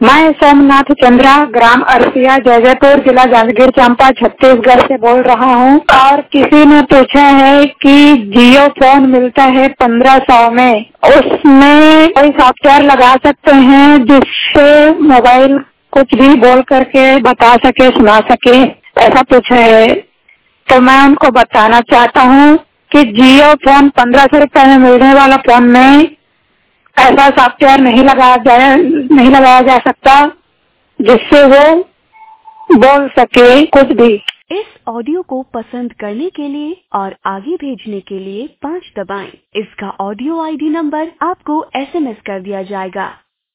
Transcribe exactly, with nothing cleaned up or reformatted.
मैं सोमनाथ चंद्रा, ग्राम अरसिया, जयजयपुर, जिला जांजगीर चांपा, छत्तीसगढ़ से बोल रहा हूँ। और किसी ने पूछा है कि जियो फोन मिलता है पंद्रह सौ में, उसमें कोई सॉफ्टवेयर लगा सकते हैं जिससे मोबाइल कुछ भी बोल करके बता सके, सुना सके, ऐसा पूछा है। तो मैं उनको बताना चाहता हूँ कि जियो फोन पंद्रह सौ रुपए में मिलने वाला फोन में ऐसा सॉफ्टवेयर नहीं लगाया जाए नहीं लगाया जा सकता जिससे वो बोल सके कुछ भी। इस ऑडियो को पसंद करने के लिए और आगे भेजने के लिए पाँच दबाएं। इसका ऑडियो आईडी नंबर आपको एसएमएस कर दिया जाएगा।